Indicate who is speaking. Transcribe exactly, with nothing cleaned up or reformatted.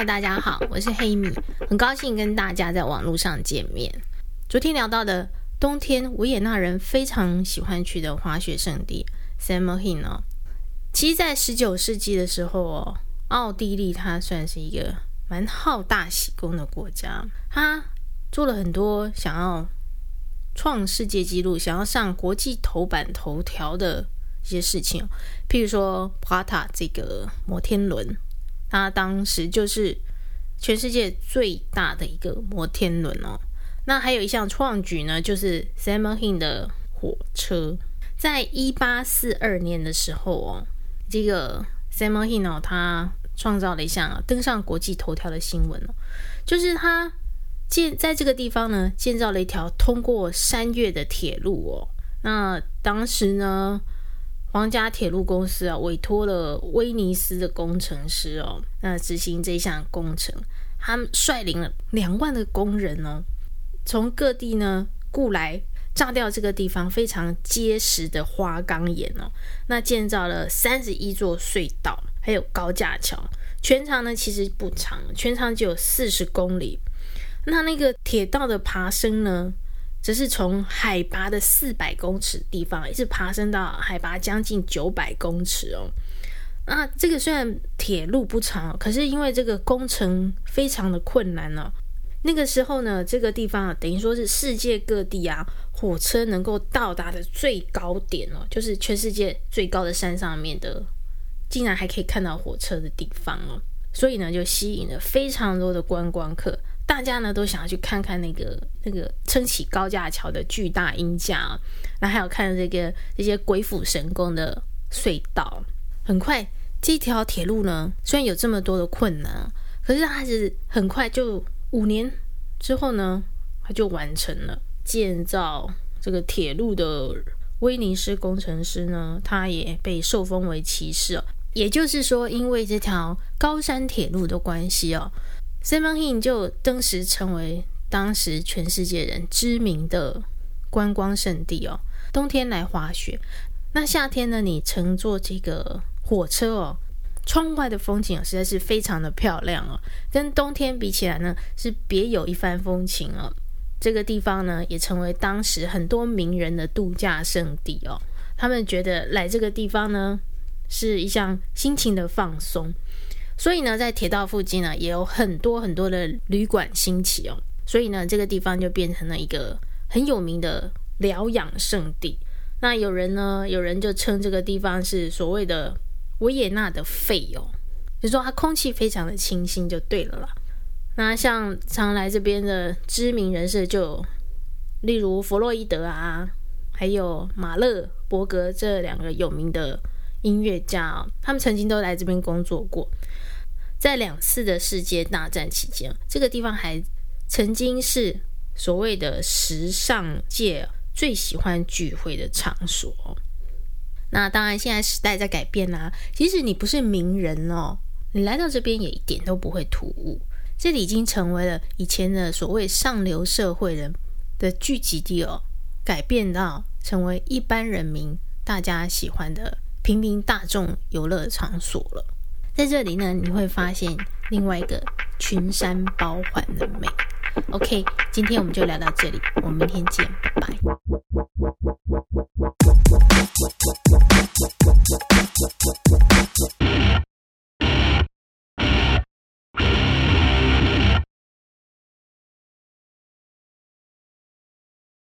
Speaker 1: 大家好，我是黑米，很高兴跟大家在网络上见面。昨天聊到的冬天维也纳人非常喜欢去的滑雪胜地 Samhain 哦，其实在十九世纪的时候哦，奥地利它算是一个蛮好大喜功的国家，它做了很多想要创世界纪录、想要上国际头版头条的一些事情，譬如说 Prata 这个摩天轮，它当时就是全世界最大的一个摩天轮哦。那还有一项创举呢，就是 Samhain 的火车。在一八四二年的时候哦，这个 Samhain 哦，它创造了一项登上国际头条的新闻哦，就是它建在这个地方呢建造了一条通过山岳的铁路哦。那当时呢，皇家铁路公司啊委托了威尼斯的工程师哦，那执行这项工程，他们率领了两万的工人哦，从各地呢雇来炸掉这个地方非常结实的花岗岩哦。那建造了三十一座隧道，还有高架桥，全长呢其实不长，全长只有四十公里。那那个铁道的爬升呢，只是从海拔的四百公尺的地方一直爬升到海拔将近九百公尺哦。那这个虽然铁路不长，可是因为这个工程非常的困难哦，那个时候呢，这个地方、啊、等于说是世界各地啊火车能够到达的最高点哦，就是全世界最高的山上面的，竟然还可以看到火车的地方哦。所以呢，就吸引了非常多的观光客。大家呢都想要去看看那个那个撑起高架桥的巨大鹰架啊，然后还有看这个这些鬼斧神工的隧道。很快这条铁路呢，虽然有这么多的困难，可是它是很快就五年之后呢，它就完成了。建造这个铁路的威尼斯工程师呢，他也被受封为骑士哦。也就是说，因为这条高山铁路的关系哦，Samhain 就登时成为当时全世界人知名的观光胜地哦。冬天来滑雪，那夏天呢，你乘坐这个火车哦，窗外的风景、哦、实在是非常的漂亮哦，跟冬天比起来呢，是别有一番风情哦。这个地方呢，也成为当时很多名人的度假胜地哦。他们觉得来这个地方呢，是一项心情的放松。所以呢，在铁道附近呢，也有很多很多的旅馆兴起哦。所以呢，这个地方就变成了一个很有名的疗养胜地。那有人呢，有人就称这个地方是所谓的维也纳的肺哦，就是说它空气非常的清新就对了啦。那像常来这边的知名人士就例如弗洛伊德啊，还有马勒伯格这两个有名的音乐家哦，他们曾经都来这边工作过。在两次的世界大战期间，这个地方还曾经是所谓的时尚界最喜欢聚会的场所。那当然现在时代在改变啦、啊，即使你不是名人哦，你来到这边也一点都不会突兀。这里已经成为了以前的所谓上流社会人的聚集地哦，改变到成为一般人民大家喜欢的平民大众游乐场所了。在这里呢，你会发现另外一个群山包环的美。OK， 今天我们就聊到这里，我们明天见，拜拜。